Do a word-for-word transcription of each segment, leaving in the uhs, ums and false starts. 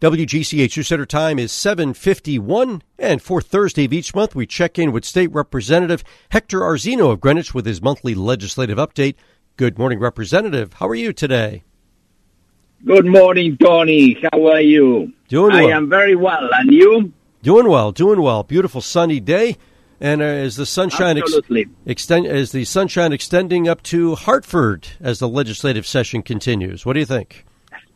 W G C H News Center time is seven fifty-one, and for Thursday of each month, we check in with State Representative Hector Arzino of Greenwich with his monthly legislative update. Good morning, Representative. How are you today? Good morning, Tony. How are you? Doing well. I am very well. And you? Doing well, doing well. Beautiful sunny day. And uh, is the sunshine ex- extend is the sunshine extending up to Hartford as the legislative session continues? What do you think?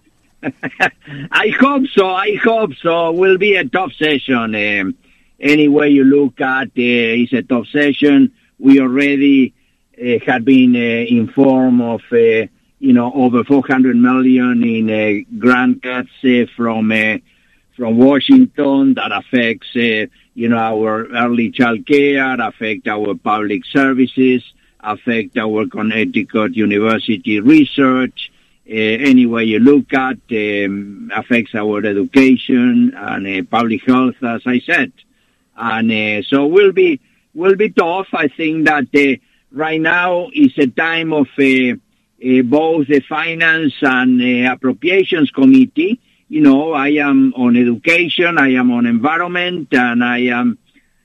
I hope so. I hope so. Will be a tough session. Um, any way you look at it, uh, it's a tough session. We already uh, had been uh, informed of, uh, you know, over four hundred million in uh, grant cuts uh, from uh, from Washington that affects, uh, you know, our early child care, affect our public services, affect our Connecticut University research. Uh, any way you look at, um, affects our education and uh, public health, as I said. And uh, so will be will be tough. I think that uh, right now is a time of uh, uh, both the Finance and uh, Appropriations Committee. You know, I am on education, I am on environment, and I am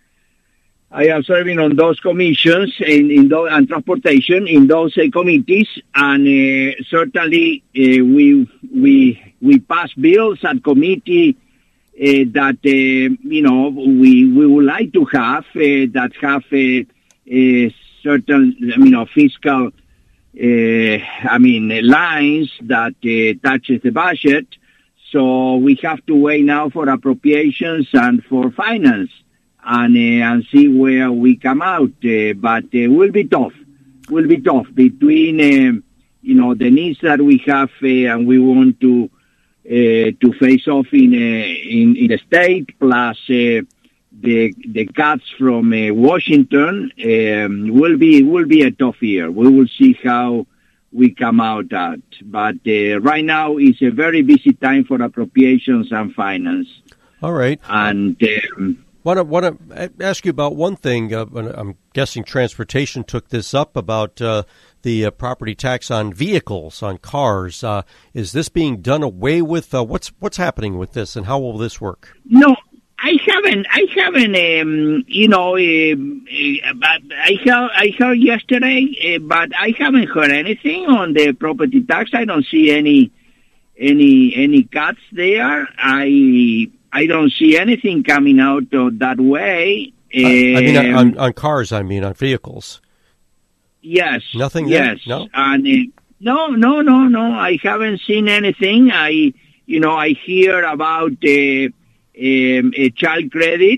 I am serving on those commissions in, in those, and transportation in those uh, committees, and uh, certainly uh, we we we pass bills at committee uh, that uh, you know we we would like to have uh, that have a, a certain you know fiscal uh, I mean lines that uh, touches the budget. So we have to wait now for appropriations and for finance. And, uh, and see where we come out. Uh, but it uh, will be tough. Will be tough between, uh, you know, the needs that we have uh, and we want to uh, to face off in, uh, in in the state, plus uh, the the cuts from uh, Washington. Um, will be will be a tough year. We will see how we come out at. But uh, right now is a very busy time for appropriations and finance. All right. And. Um, Want to want to ask you about one thing. Uh, I'm guessing transportation took this up about uh, the uh, property tax on vehicles, on cars. Uh, is this being done away with? Uh, what's what's happening with this, and how will this work? No, I haven't. I haven't. Um, you know, uh, uh, but I heard. I heard yesterday, uh, but I haven't heard anything on the property tax. I don't see any any any cuts there. I. I don't see anything coming out of that way. Um, I mean, on, on cars, I mean, on vehicles. Yes. Nothing Yes. There? No? And, uh, no, no, no, no. I haven't seen anything. I, you know, I hear about uh, um, a child credit.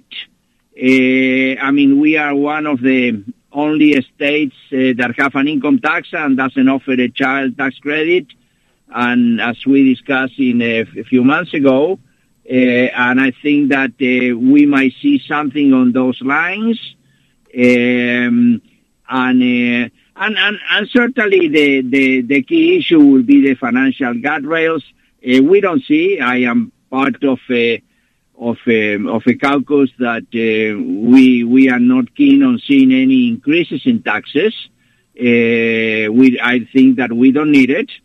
Uh, I mean, we are one of the only states uh, that have an income tax and doesn't offer a child tax credit. And as we discussed in a, a few months ago, Uh, and I think that uh, we might see something on those lines, um, and, uh, and and and certainly the, the the key issue will be the financial guardrails. Uh, we don't see. I am part of a of a, of a caucus that uh, we we are not keen on seeing any increases in taxes. Uh, we I think that we don't need it.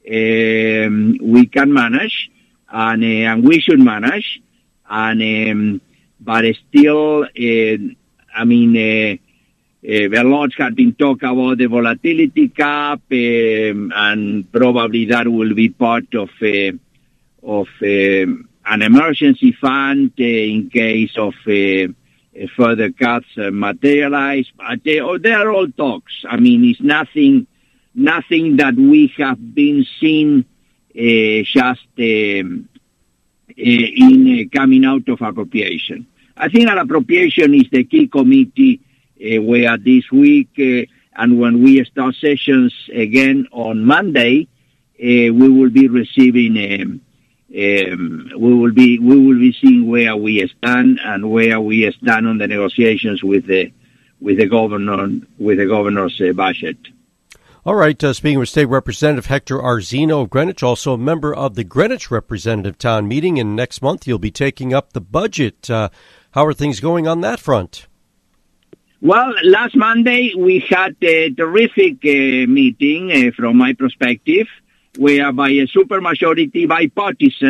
Um, we can manage. And, uh, and we should manage, and um, but still, uh, I mean, uh, uh, a lot has been talked about the volatility cap, um, and probably that will be part of uh, of uh, an emergency fund uh, in case of uh, further cuts uh, materialize. But uh, they are all talks. I mean, it's nothing, nothing that we have been seeing. Uh, just um, uh, in uh, coming out of appropriation. I think that appropriation is the key committee uh, where this week uh, and when we start sessions again on Monday, uh, we will be receiving, um, um, we will be we will be seeing where we stand and where we stand on the negotiations with the with the governor with the governor's uh, budget. All right, uh, speaking with State Representative Hector Arzino of Greenwich, also a member of the Greenwich Representative Town Meeting, and next month you'll be taking up the budget. Uh, how are things going on that front? Well, last Monday we had a terrific uh, meeting uh, from my perspective, where by a supermajority bipartisan,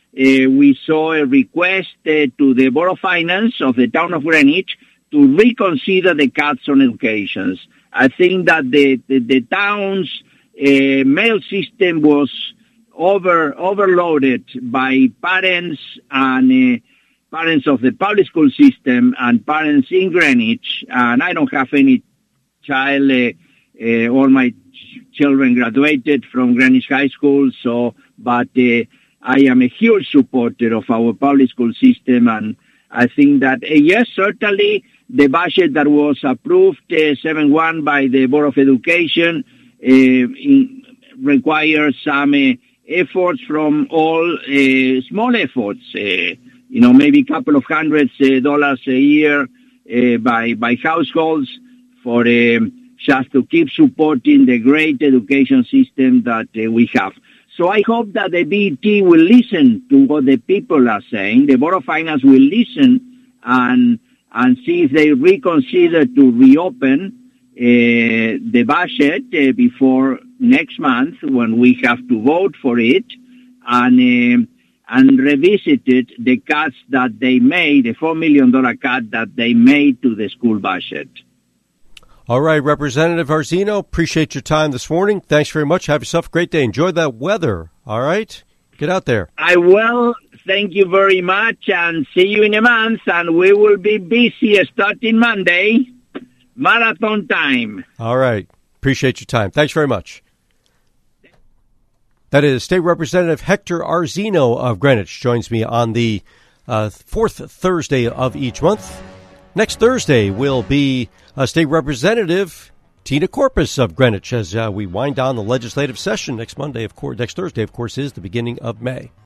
uh, we saw a request uh, to the Board of Finance of the town of Greenwich to reconsider the cuts on education. I think that the, the, the town's uh, mail system was over overloaded by parents and uh, parents of the public school system and parents in Greenwich. And I don't have any child, uh, uh, all my ch- children graduated from Greenwich High School, so, but uh, I am a huge supporter of our public school system, and I think that, uh, yes, certainly the budget that was approved uh, seven one by the Board of Education uh, in, requires some uh, efforts from all, uh, small efforts, uh, you know, maybe a couple of hundreds uh, dollars a year uh, by by households for um, just to keep supporting the great education system that uh, we have. So I hope that the B E T will listen to what the people are saying. The Board of Finance will listen and and see if they reconsider to reopen uh, the budget uh, before next month when we have to vote for it, and uh, and revisited the cuts that they made, the four million dollars cut that they made to the school budget. All right, Representative Arzino, appreciate your time this morning. Thanks very much. Have yourself a great day. Enjoy that weather. All right? Get out there. I will. Thank you very much, and see you in a month, and we will be busy starting Monday, marathon time. All right. Appreciate your time. Thanks very much. That is State Representative Hector Arzino of Greenwich. Joins me on the uh, fourth Thursday of each month. Next Thursday will be uh, State Representative Tina Corpus of Greenwich as uh, we wind down the legislative session. Next Monday, of course, next Thursday, of course, is the beginning of May.